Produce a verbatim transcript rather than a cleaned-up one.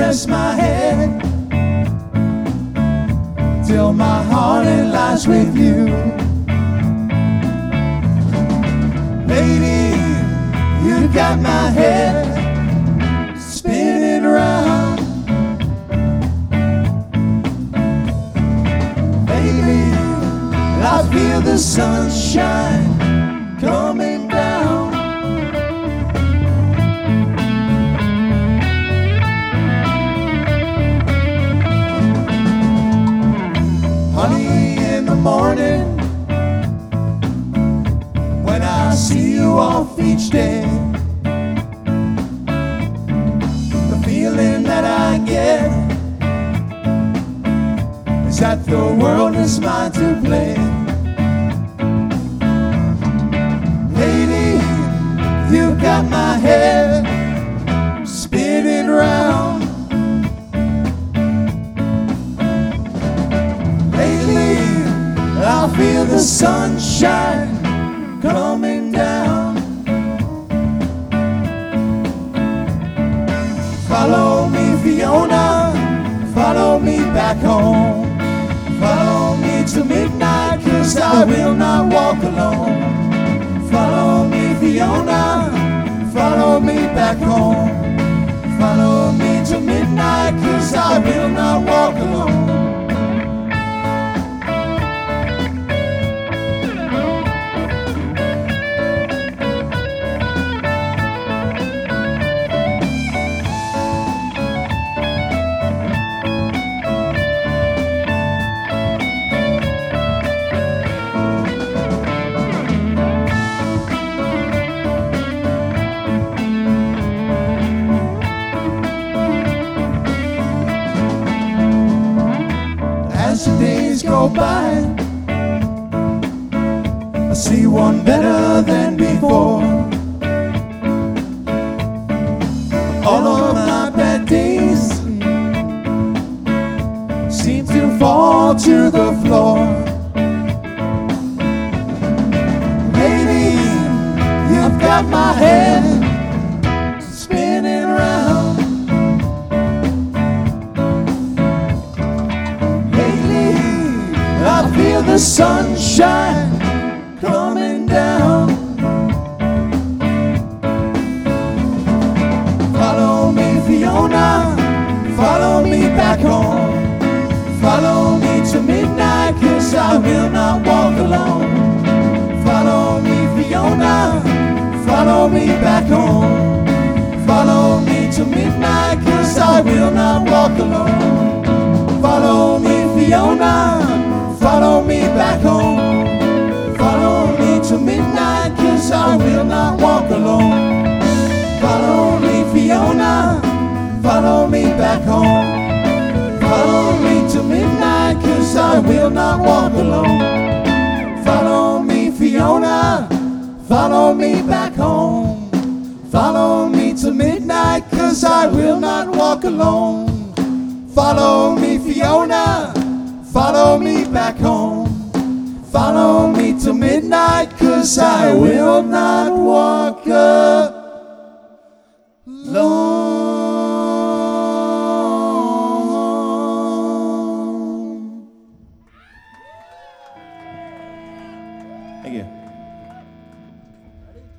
rest my head till my heart it lies with you. Lady, you got my head spinning round. Baby, I feel the sunshine coming down. Honey, in the morning when I see you off each day, the feeling that I get is that the world is mine to play. Lady, you got my head spinning round. Lately, I feel the sunshine coming down. Follow me, Fiona, follow me back home. Follow me to midnight, 'cause I will not walk alone. Follow me, Fiona, follow me back home. Follow me to midnight, 'cause I will not walk alone. As the days go by, I see one better than before. All of my bad days seem to fall to the floor. Baby, you've got my head spinning round. I feel the sunshine coming down. Follow me, Fiona, follow me back home. Follow me to midnight, 'cause I will not walk alone. Follow me, Fiona, follow me back home. Follow me to midnight, 'cause I will not walk alone. Follow me, Fiona, follow me back home. Follow me to midnight, 'cause I will not walk alone. Follow me, Fiona, follow me back home. Follow me to midnight, 'cause I will not walk alone. Follow me, Fiona, follow me back home. Follow me to midnight, 'cause I will not walk alone. Follow me, Fiona, follow me back home. Follow me to midnight, 'cause I will not walk alone. Thank you.